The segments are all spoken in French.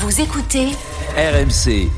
Vous écoutez RMC.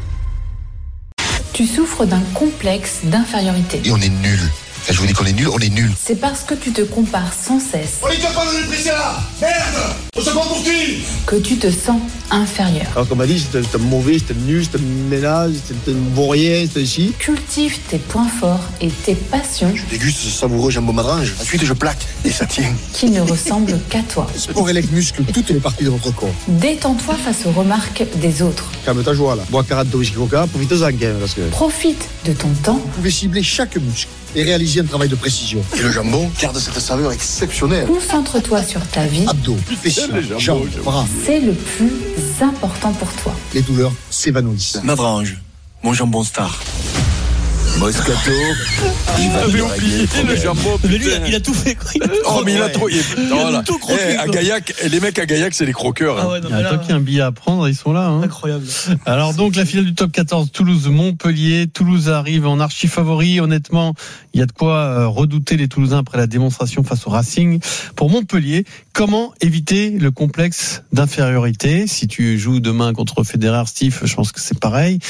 Tu souffres d'un complexe d'infériorité. Et on est nuls. Je vous dis qu'on est nuls, on est nuls. C'est parce que tu te compares sans cesse. On est capable de les là. Merde. On se prend pour qui que tu te sens inférieur. Alors qu'on m'a dit c'était mauvais, c'était nul, c'était ménage, c'était bon rien, c'était ici. Cultive tes points forts et tes passions. Je déguste ce savoureux jambon marange. Ensuite je plaque et ça tient. Qui ne ressemblent qu'à toi. Sport élect muscle toutes les parties de notre corps. Détends-toi face aux remarques des autres. Calme ta joie là. Bois 40 de whisky coca, profite-en quand même parce que... Profite de ton temps. Vous pouvez cibler chaque muscle et réaliser un travail de précision. Et le jambon garde cette saveur exceptionnelle. Concentre-toi sur ta vie. Abdos, fessiers, jambes, bras. C'est le plus important pour toi. Les douleurs s'évanouissent. Madrange, mon jambon star. Moscato, il va J'avais oublié le jambon. Mais lui, il a tout fait, quoi. Oh, mais il a trop. Voilà. tout croqué, À quoi. Gaillac, les mecs à Gaillac, c'est les croqueurs. Ah ouais, non, Il y mais a là, un qui a un billet à prendre, ils sont là. Hein. incroyable. Alors donc la finale du top 14, Toulouse-Montpellier. Toulouse arrive en archi-favori. Honnêtement, il y a de quoi redouter les Toulousains après la démonstration face au Racing. Pour Montpellier, comment éviter le complexe d'infériorité? Si tu joues demain contre Federer, Steve, je pense que c'est pareil.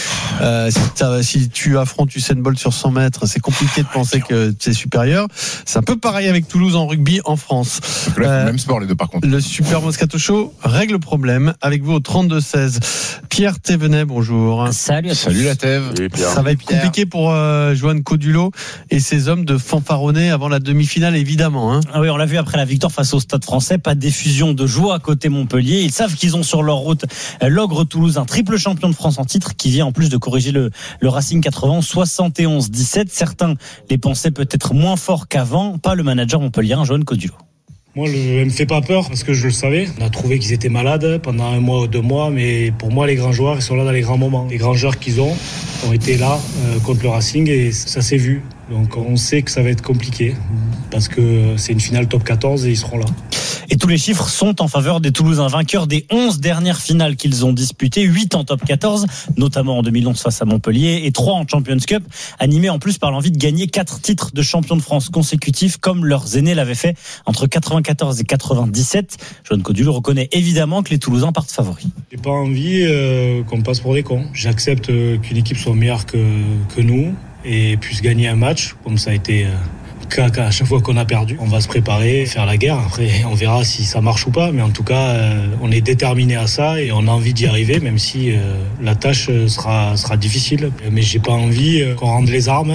Si tu affrontes Usain Bolt sur 100 mètres, c'est compliqué de penser que tu es supérieur. C'est un peu pareil avec Toulouse en rugby en France. Même sport les deux par contre. Le Super Moscato Show règle le problème avec vous au 32-16. Pierre Thévenet, bonjour. Salut à tous. Salut la Thève. Ça va être compliqué pour Johan Codulo et ses hommes de fanfaronner avant la demi-finale, évidemment. Hein. Ah oui, on l'a vu après la victoire face au Stade Français. Pas d'effusion de joie à côté Montpellier. Ils savent qu'ils ont sur leur route l'ogre Toulouse, un triple champion de France en titre, qui vient en plus de corriger le Racing 80 71-17. Certains les pensaient peut-être moins forts qu'avant. Pas le manager montpelliérain Johan Codulo. Moi, elle me fait pas peur parce que je le savais. On a trouvé qu'ils étaient malades pendant 1 mois ou 2 mois, mais pour moi, les grands joueurs, ils sont là dans les grands moments. Les grands joueurs qu'ils ont été là contre le Racing et ça s'est vu. Donc on sait que ça va être compliqué parce que c'est une finale top 14 et ils seront là. Et tous les chiffres sont en faveur des Toulousains, vainqueurs des 11 dernières finales qu'ils ont disputées, 8 en top 14, notamment en 2011 face à Montpellier, et 3 en Champions Cup, animés en plus par l'envie de gagner 4 titres de champion de France consécutifs, comme leurs aînés l'avaient fait entre 94 et 97. Johan Codulo reconnaît évidemment que les Toulousains partent favoris. J'ai pas envie qu'on passe pour des cons. J'accepte qu'une équipe soit meilleure que nous et puisse gagner un match, comme ça a été... à chaque fois qu'on a perdu, on va se préparer, faire la guerre. Après, on verra si ça marche ou pas. Mais en tout cas, on est déterminé à ça et on a envie d'y arriver, même si la tâche sera difficile. Mais j'ai pas envie qu'on rende les armes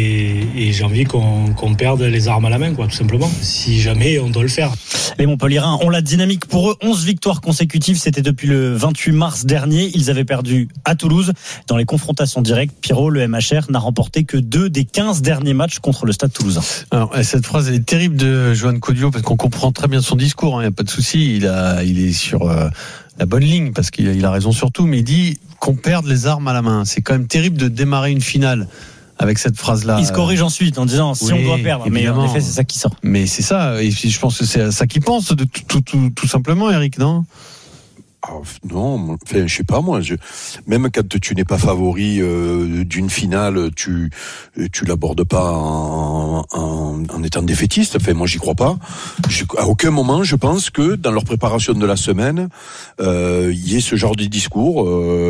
et j'ai envie qu'on perde les armes à la main, quoi, tout simplement. Si jamais on doit le faire. Les Montpelliérains ont la dynamique pour eux. 11 victoires consécutives, c'était depuis le 28 mars dernier. Ils avaient perdu à Toulouse. Dans les confrontations directes, Pierrot, le MHR, n'a remporté que 2 des 15 derniers matchs contre le Stade Toulousain. Alors, cette phrase elle est terrible de Johan Codulo parce qu'on comprend très bien son discours. Il n'y a pas de souci. Il est sur la bonne ligne parce qu'il a raison sur tout. Mais il dit qu'on perde les armes à la main. C'est quand même terrible de démarrer une finale avec cette phrase-là. Il se corrige ensuite en disant si on doit perdre. Évidemment. Mais en effet, c'est ça qui sort. Mais c'est ça. Et je pense que c'est à ça qu'il pense tout simplement, Eric, non? Non, enfin, je sais pas moi. Même quand tu n'es pas favori d'une finale, tu l'abordes pas en étant défaitiste. Enfin, moi, j'y crois pas. À aucun moment, je pense que dans leur préparation de la semaine, il y ait ce genre de discours.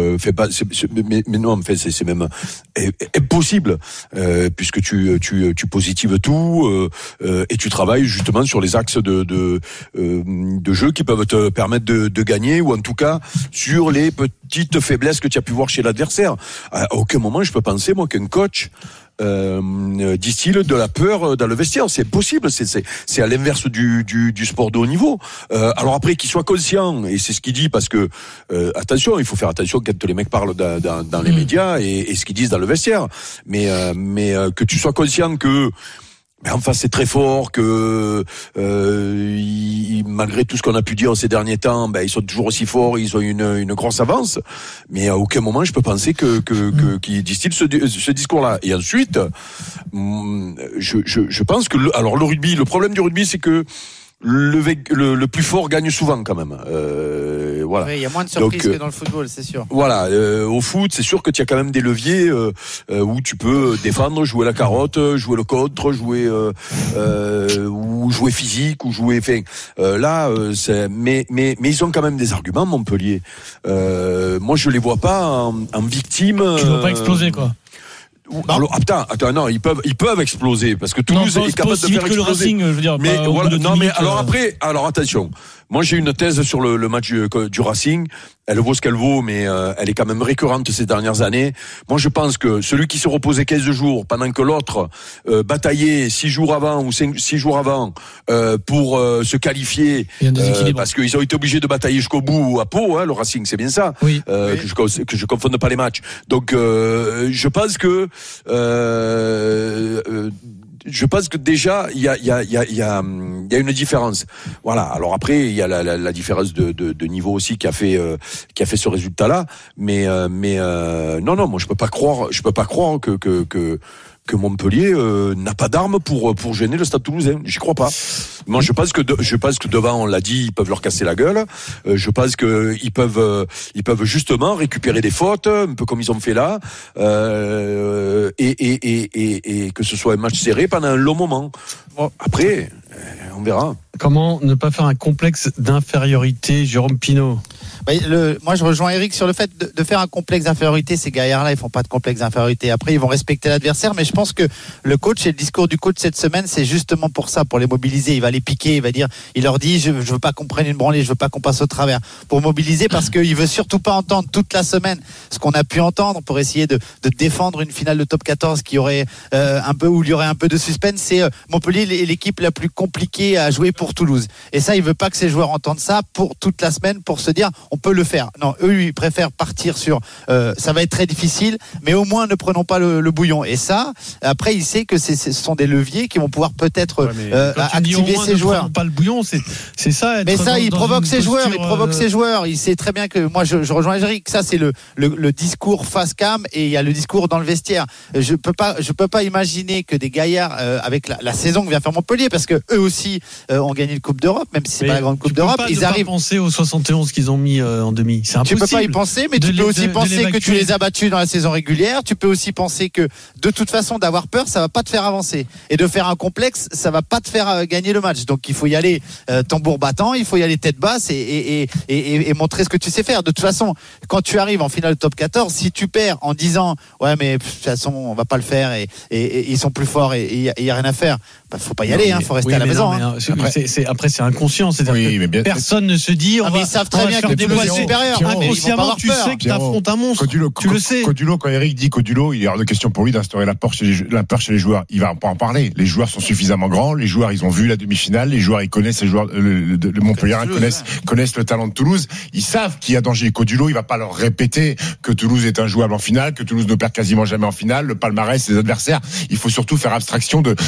Mais non, en fait, c'est même impossible puisque tu positives tout et tu travailles justement sur les axes de jeu qui peuvent te permettre de gagner ou en tout cas sur les petites faiblesses que tu as pu voir chez l'adversaire. À aucun moment je peux penser moi qu'un coach distille de la peur dans le vestiaire. C'est possible, c'est à l'inverse du sport de haut niveau. Alors après qu'il soit conscient, et c'est ce qu'il dit parce que attention, il faut faire attention quand les mecs parlent dans les médias et ce qu'ils disent dans le vestiaire. Mais que tu sois conscient que en face c'est très fort, que malgré tout ce qu'on a pu dire ces derniers temps, ils sont toujours aussi forts, ils ont une grosse avance, mais à aucun moment je peux penser qu'ils distillent ce discours-là. Et ensuite, je pense que le problème du rugby, c'est que le plus fort gagne souvent quand même. voilà. Oui, il y a moins de surprises que dans le football, c'est sûr. Voilà, au foot, c'est sûr que tu as quand même des leviers où tu peux défendre, jouer la carotte, jouer le contre, jouer ou jouer physique ou jouer. Enfin, mais ils ont quand même des arguments, Montpellier. Moi, je les vois pas en victime. Tu ne vas pas exploser, quoi. Alors, attends, non, ils peuvent exploser parce que Toulouse est capable de faire exploser. Le Racing, je veux dire, mais voilà, non, mais alors attention. Moi, j'ai une thèse sur le match du Racing. Elle vaut ce qu'elle vaut, mais elle est quand même récurrente ces dernières années. Moi, je pense que celui qui se reposait 15 jours pendant que l'autre bataillait 6 jours avant ou 6 jours avant pour se qualifier, parce qu'ils ont été obligés de batailler jusqu'au bout à Pau, le Racing, c'est bien ça. Oui. Que je confonde pas les matchs. Donc, je pense que déjà il y a une différence. Voilà. Alors après il y a la différence de niveau aussi qui a fait ce résultat là. Mais non, moi je peux pas croire que Montpellier n'a pas d'armes pour gêner le Stade Toulousain. J'y crois pas. Moi, je pense que devant, on l'a dit, ils peuvent leur casser la gueule. Je pense que ils peuvent justement récupérer des fautes, un peu comme ils ont fait là, et que ce soit un match serré pendant un long moment. Bon, après, on verra. Comment ne pas faire un complexe d'infériorité, Jérôme Pinault? Moi, je rejoins Eric sur le fait de faire un complexe d'infériorité. Ces gaillards-là, ils font pas de complexe d'infériorité. Après, ils vont respecter l'adversaire, mais je pense que le coach et le discours du coach cette semaine, c'est justement pour ça, pour les mobiliser. Il va les piquer, il leur dit, je veux pas qu'on prenne une branlée, je veux pas qu'on passe au travers. Pour mobiliser, parce qu'il veut surtout pas entendre toute la semaine ce qu'on a pu entendre pour essayer de défendre une finale de top 14 qui aurait où il y aurait un peu de suspense. C'est Montpellier est l'équipe la plus compliquée à jouer pour Toulouse. Et ça, il veut pas que ses joueurs entendent ça pour toute la semaine, pour se dire, on peut le faire. Non, eux, ils préfèrent partir sur ça va être très difficile, mais au moins ne prenons pas le bouillon. Et ça, après, il sait que ce sont des leviers qui vont pouvoir peut-être activer ses joueurs. Pas le bouillon, c'est ça. Mais ça, il provoque ses joueurs. Il provoque ses joueurs. Il sait très bien que moi, je rejoins Eric. Ça, c'est le discours face cam, et il y a le discours dans le vestiaire. Je peux pas imaginer que des gaillards avec la saison que vient faire Montpellier, parce que eux aussi ont gagné le Coupe d'Europe, même si c'est pas la grande Coupe d'Europe. Ils arrivent. Pas penser aux 71 qu'ils ont mis en demi. C'est impossible. Tu peux pas y penser, mais tu peux aussi penser que tu les as battus dans la saison régulière. Tu peux aussi penser que de toute façon, d'avoir peur, ça va pas te faire avancer, et de faire un complexe, ça va pas te faire gagner le match. Donc il faut y aller tambour battant, il faut y aller tête basse et montrer ce que tu sais faire. De toute façon, quand tu arrives en finale top 14, si tu perds en disant ouais mais de toute façon on va pas le faire et ils sont plus forts et il y a rien à faire, faut pas y aller, faut rester à la maison. Après c'est inconscient, c'est-à-dire que personne ne se dit mais ils savent très bien que Toulouse est supérieur. Inconsciemment, tu sais que t'affrontes un monstre. Tu le sais. Codulo, quand Eric dit Codulo, il y a hors de question pour lui d'instaurer la peur chez les joueurs. Il va pas en parler. Les joueurs sont suffisamment grands. Les joueurs, ils ont vu la demi-finale. Les joueurs, ils connaissent les joueurs. Le Montpellier connaissent le talent de Toulouse. Ils savent qu'il y a danger. Codulo, il va pas leur répéter que Toulouse est injouable en finale, que Toulouse ne perd quasiment jamais en finale. Le palmarès, ses adversaires. Il faut surtout faire abstraction de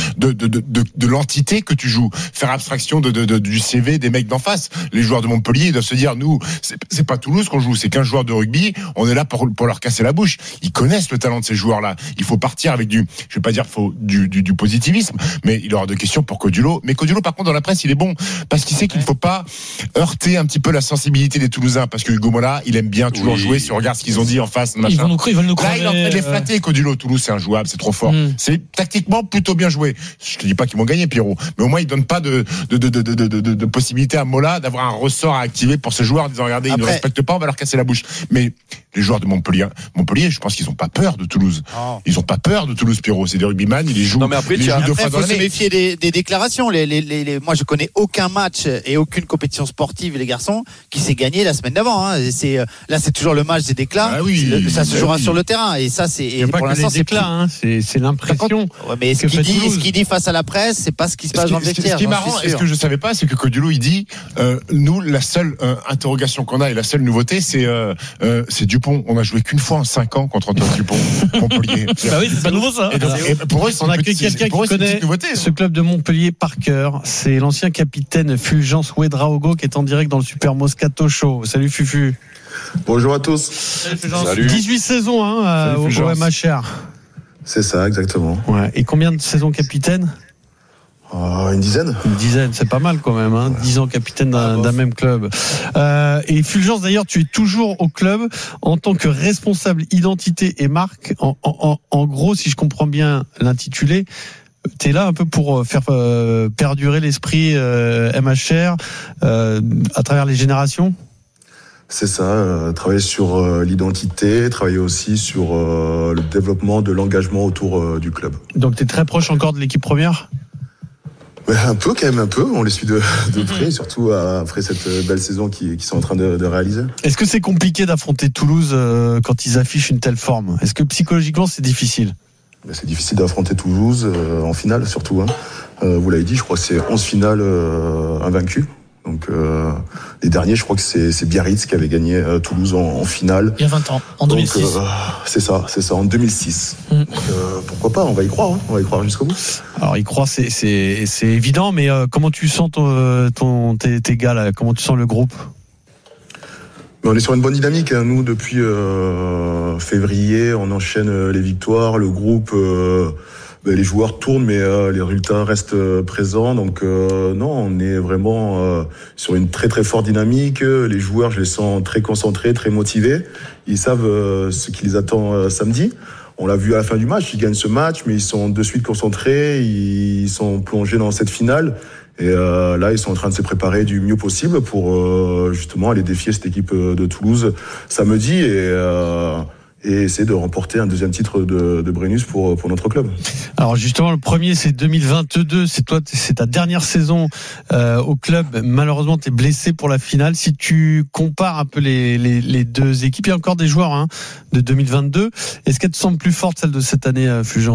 l'entité que tu joues. Faire abstraction du CV des mecs d'en face. Les joueurs de Montpellier, ils doivent se dire, nous, c'est pas Toulouse qu'on joue, c'est 15 joueurs de rugby, on est là pour leur casser la bouche. Ils connaissent le talent de ces joueurs-là. Il faut partir avec je vais pas dire du positivisme, mais il aura de questions pour Codulo. Mais Codulo, par contre, dans la presse, il est bon, parce qu'il sait qu'il ne faut pas heurter un petit peu la sensibilité des Toulousains, parce que Hugo Mola, il aime bien toujours jouer, si on regarde ce qu'ils ont dit en face, machin. Ils veulent nous là, il est en train de les flatter, Codulo. Toulouse, c'est injouable, c'est trop fort. C'est tactiquement plutôt bien joué. Je te dis pas qu'ils vont gagner, Pierrot, mais au moins, ils donnent pas de possibilité à Mola d'avoir un ressort à activer pour ces joueurs en disant, regardez, ils ne respectent pas, on va leur casser la bouche. Mais les joueurs de Montpellier, je pense qu'ils n'ont pas peur de Toulouse. Oh. Ils n'ont pas peur de Toulouse, Pierrot. C'est des rugbyman, ils les jouent. Non, mais après, il faut se méfier des déclarations. Moi, je connais aucun match et aucune compétition sportive, les garçons, qui s'est gagné la semaine d'avant. Là, c'est toujours le match des déclats. Ça se jouera sur le terrain. Et ça, c'est. Et pour l'instant, c'est déclats. C'est l'impression. Mais ce qu'il dit face à la presse, c'est pas ce qui se passe dans le vestiaire. Ce qui est marrant, et ce que je savais pas, c'est que Codulo, il dit, nous, la seule interrogation qu'on a et la seule nouveauté, c'est Dupont. On a joué qu'une fois en 5 ans contre Antoine Dupont, Montpellier. Bah oui, c'est pas nouveau ça. Et pour eux, on a quelqu'un qui connaît ce club de Montpellier par cœur. C'est l'ancien capitaine Fulgence Ouedraogo qui est en direct dans le Super Moscato Show. Salut Fufu. Bonjour à tous. Salut. 18 saisons au MHR. C'est ça, exactement. Ouais. Et combien de saisons capitaine? Une dizaine. Une dizaine, c'est pas mal quand même, hein. 10 ans capitaine d'un même club. Et Fulgence, d'ailleurs, tu es toujours au club en tant que responsable identité et marque. En gros, si je comprends bien l'intitulé, tu es là un peu pour faire perdurer l'esprit MHR à travers les générations. C'est ça, travailler sur l'identité, travailler aussi sur le développement de l'engagement autour du club. Donc tu es très proche encore de l'équipe première ? Un peu quand même, un peu. On les suit de près, surtout après cette belle saison qu'ils sont en train de réaliser. Est-ce que c'est compliqué d'affronter Toulouse quand ils affichent une telle forme ? Est-ce que psychologiquement c'est difficile ? C'est difficile d'affronter Toulouse en finale surtout. Vous l'avez dit, je crois que c'est 11 finales invaincus. Donc les derniers, je crois que c'est Biarritz qui avait gagné Toulouse en finale. Il y a 20 ans, en 2006. Donc, c'est ça, en 2006. Donc, pourquoi pas, on va y croire, on va y croire jusqu'au bout. Alors y croire, c'est évident, mais comment tu sens tes gars là ? Comment tu sens le groupe ? On est sur une bonne dynamique. Nous, depuis février, on enchaîne les victoires. Le groupe, les joueurs tournent, mais les résultats restent présents. Donc non, on est vraiment sur une très très forte dynamique. Les joueurs, je les sens très concentrés, très motivés. Ils savent ce qui les attend samedi. On l'a vu à la fin du match, ils gagnent ce match, mais ils sont de suite concentrés, ils sont plongés dans cette finale. Et là, ils sont en train de se préparer du mieux possible pour justement aller défier cette équipe de Toulouse samedi et essayer de remporter un deuxième titre de Brennus pour notre club. Alors justement, le premier, c'est 2022. C'est ta dernière saison au club. Malheureusement, tu es blessé pour la finale. Si tu compares un peu les deux équipes, il y a encore des joueurs de 2022. Est-ce qu'elle te semble plus forte, celle de cette année, Fulgence ?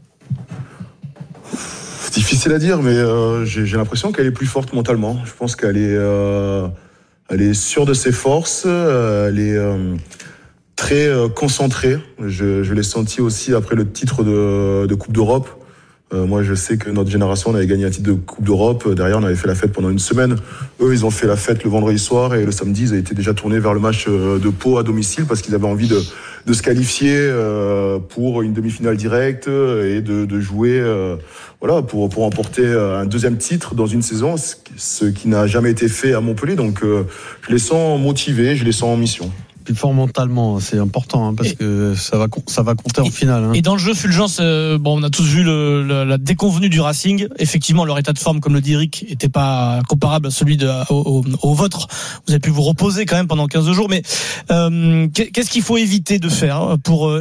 Difficile à dire, mais j'ai l'impression qu'elle est plus forte mentalement. Je pense qu'elle est sûre de ses forces. Elle est très concentrée. Je l'ai senti aussi après le titre de Coupe d'Europe. Moi, je sais que notre génération, on avait gagné un titre de Coupe d'Europe. Derrière, on avait fait la fête pendant une semaine. Eux, ils ont fait la fête le vendredi soir et le samedi, ils étaient déjà tournés vers le match de Pau à domicile parce qu'ils avaient envie de se qualifier pour une demi-finale directe et de jouer pour remporter un deuxième titre dans une saison, ce qui n'a jamais été fait à Montpellier. Donc, je les sens motivés, je les sens en mission. Plus fort mentalement, c'est important parce que ça va compter en finale. Et dans le jeu, Fulgence, on a tous vu la déconvenue du Racing. Effectivement, leur état de forme, comme le dit Eric, était pas comparable à celui au vôtre. Vous avez pu vous reposer quand même pendant 15 jours, mais qu'est-ce qu'il faut éviter de faire pour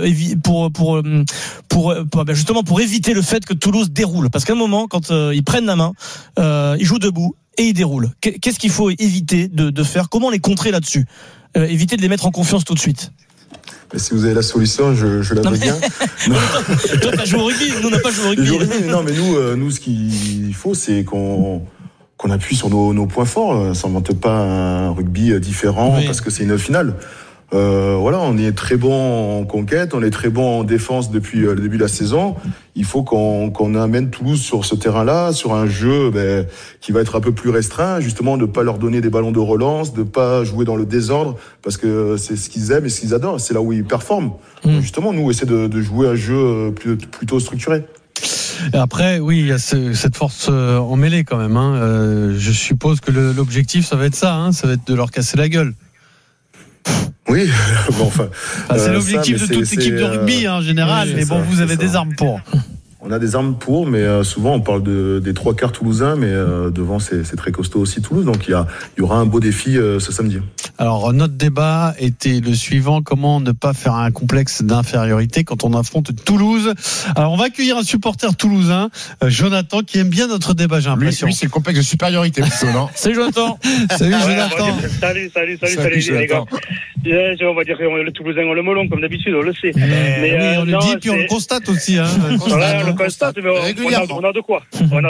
justement pour éviter le fait que Toulouse déroule ? Parce qu'à un moment, quand ils prennent la main, ils jouent debout et ils déroulent. Qu'est-ce qu'il faut éviter de faire ? Comment les contrer là-dessus ? Éviter de les mettre en confiance tout de suite. Mais si vous avez la solution, je la veux bien. Toi, t'as joué au rugby, nous on n'a pas joué au rugby. Non, mais nous, ce qu'il faut, c'est qu'on appuie sur nos points forts. Ça n'invente pas un rugby différent parce que c'est une finale. On est très bon en conquête, on est très bon en défense depuis le début de la saison. Il faut qu'on amène Toulouse sur ce terrain-là, sur un jeu qui va être un peu plus restreint, justement de pas leur donner des ballons de relance, de pas jouer dans le désordre, parce que c'est ce qu'ils aiment et ce qu'ils adorent, c'est là où ils performent. Donc justement, nous, on essaie de jouer un jeu plutôt structuré. Et après, oui, il y a cette force en mêlée quand même. Je suppose que l'objectif, ça va être ça, ça va être de leur casser la gueule. Oui, c'est l'objectif de toute équipe de rugby en général, mais bon, vous avez des armes pour. On a des armes pour, mais souvent on parle des trois quarts toulousains, mais devant c'est très costaud aussi Toulouse, donc il y aura un beau défi ce samedi. Alors notre débat était le suivant: comment ne pas faire un complexe d'infériorité quand on affronte Toulouse? Alors on va accueillir un supporter toulousain, Jonathan, qui aime bien notre débat, j'ai l'impression. Lui c'est le complexe de supériorité plutôt, non? Salut Jonathan. Salut Jonathan. Salut les gars. On va dire le Toulousain on le melon comme d'habitude, on le sait. Mais on le dit puis on le constate aussi. On le constate, mais on a de quoi.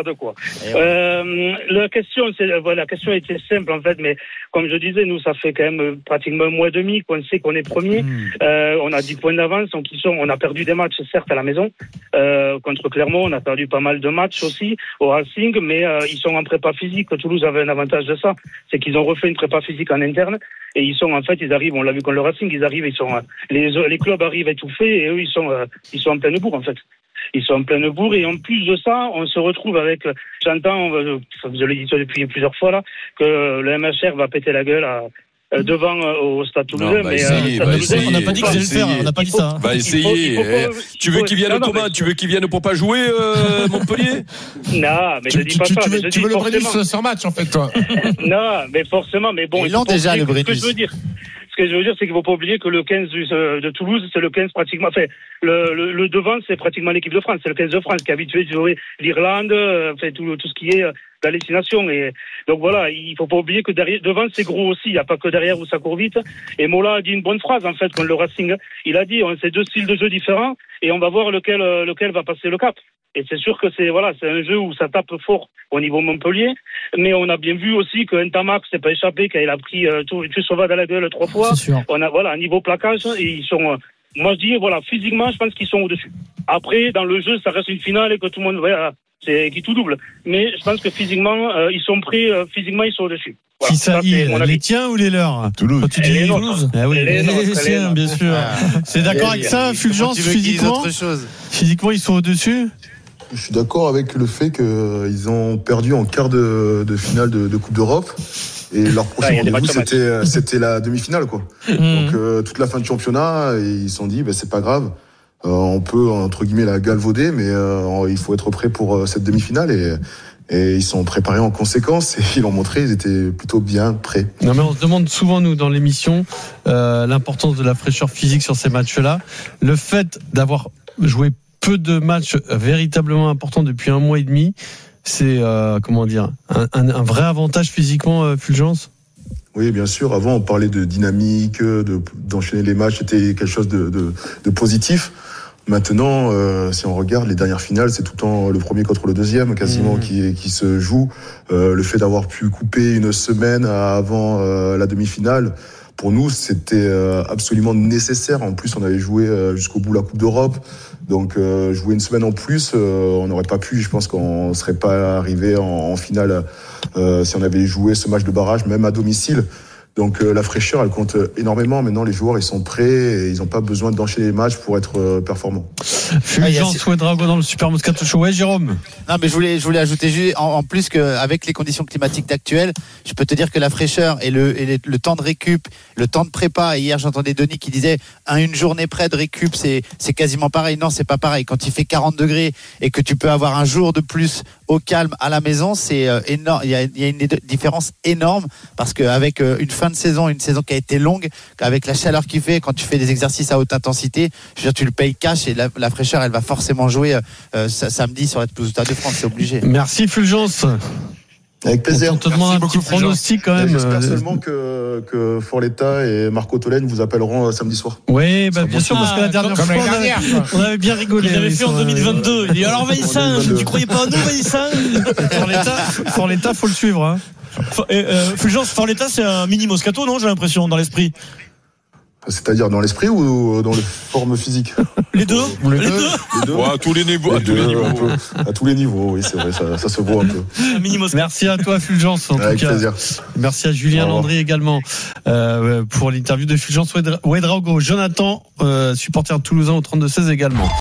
La question était simple en fait, mais comme je disais, nous ça fait quand même pratiquement un mois et demi qu'on sait qu'on est premier. On a 10 points d'avance, on a perdu des matchs certes à la maison contre Clermont, on a perdu pas mal de matchs aussi au Racing, mais ils sont en prépa physique. Toulouse avait un avantage de ça, c'est qu'ils ont refait une prépa physique en interne et ils arrivent, on l'a vu contre le Racing, les clubs arrivent étouffés et eux ils sont en pleine bourre en fait. ils sont en pleine bourre. Et en plus de ça, on se retrouve avec, j'entends, je l'ai dit depuis plusieurs fois là, que le MHR va péter la gueule devant au Stade Toulousain. On n'a pas dit que j'allais le faire, on n'a pas dit ça. Va essayer. Tu veux qu'ils viennent comment? Tu veux qu'ils viennent pour pas jouer, Montpellier? Non, mais je dis pas ça. Tu veux le Brennus sur match, en fait, toi? Non, mais forcément, mais bon. Ils l'ont déjà, le Brennus. Ce que je veux dire, c'est qu'il ne faut pas oublier que le 15 de Toulouse, c'est le 15 pratiquement. Enfin, le devant, c'est pratiquement l'équipe de France. C'est le 15 de France qui est habitué de jouer l'Irlande, enfin, tout ce qui est la destination. Et donc voilà, il ne faut pas oublier que devant, c'est gros aussi. Il n'y a pas que derrière où ça court vite. Et Mola a dit une bonne phrase, en fait, quand le Racing, il a dit, c'est 2 styles de jeu différents et on va voir lequel va passer le cap. Et c'est sûr que c'est un jeu où ça tape fort au niveau Montpellier. Mais on a bien vu aussi que Ntamak s'est pas échappé, qu'il a pris tout Sauvat à la gueule 3 fois. On a, un niveau plaquage, et ils sont, moi je dis, physiquement, je pense qu'ils sont au-dessus. Après, dans le jeu, ça reste une finale et que tout le monde, c'est qui tout double. Mais je pense que physiquement, ils sont prêts, physiquement, ils sont au-dessus. Voilà, qui ça, les tiens ou les leurs? Toulouse. Quand tu dis Toulouse? Ah oui, les tiens, bien sûr. C'est d'accord avec ça, Fulgence, physiquement? Physiquement, ils sont au-dessus? Je suis d'accord avec le fait qu'ils ont perdu en quart de finale de Coupe d'Europe. Et leur prochain rendez-vous, c'était la demi-finale, quoi. Donc, toute la fin de championnat, ils se sont dit, c'est pas grave. On peut, entre guillemets, la galvauder, mais il faut être prêt pour cette demi-finale. Et ils sont préparés en conséquence. Et ils l'ont montré, ils étaient plutôt bien prêts. Non, mais on se demande souvent, nous, dans l'émission, l'importance de la fraîcheur physique sur ces matchs-là. Le fait d'avoir joué peu de matchs véritablement importants depuis 1 mois et demi, c'est un vrai avantage physiquement, Fulgence? Oui, bien sûr. Avant, on parlait de dynamique, d'enchaîner les matchs, c'était quelque chose de positif. Maintenant, si on regarde les dernières finales, c'est tout le temps le premier contre le deuxième quasiment qui se joue. Le fait d'avoir pu couper une semaine avant la demi-finale, pour nous, c'était absolument nécessaire. En plus, on avait joué jusqu'au bout la Coupe d'Europe. Donc, jouer une semaine en plus, on n'aurait pas pu. Je pense qu'on ne serait pas arrivé en finale si on avait joué ce match de barrage, même à domicile. Donc, la fraîcheur, elle compte énormément. Maintenant, les joueurs, ils sont prêts et ils n'ont pas besoin d'enchaîner les matchs pour être performants. Fulgence Ouedraogo dans le Super Moscato Show. Ouais, Jérôme. Non, mais je voulais ajouter juste, en plus qu'avec les conditions climatiques actuelles, je peux te dire que la fraîcheur et le temps de récup, le temps de prépa, et hier j'entendais Denis qui disait une journée près de récup, c'est quasiment pareil. Non, c'est pas pareil. Quand il fait 40 degrés et que tu peux avoir un jour de plus au calme à la maison, c'est énorme. Il y a une différence énorme parce qu'avec une fin de saison, une saison qui a été longue, avec la chaleur qu'il fait, quand tu fais des exercices à haute intensité, je veux dire, tu le payes cash et la fraîcheur, elle va forcément jouer samedi sur la pelouse du Stade de France, c'est obligé. Merci Fulgence. Avec plaisir. On te demande un petit pronostic quand même. J'espère seulement que Forletta et Marco Tolène vous appelleront samedi soir. Oui, bien sûr, parce que la dernière fois, on avait bien rigolé. Il l'avait fait en 2022. Il dit alors Vincent, tu croyais pas à nous, Vincent? Forletta, faut le suivre. Hein. Fulgence, Forletta, c'est un mini Moscato, non? J'ai l'impression, dans l'esprit. C'est-à-dire dans l'esprit ou dans les formes physiques? Les deux. Les deux. Ouais, à tous les niveaux. À tous les niveaux, oui, c'est vrai, ça se voit un peu. Merci à toi, Fulgence. Avec plaisir. Merci à Julien Landry également pour l'interview de Fulgence Ouedraogo. Jonathan, supporter toulousain au 32-16 également.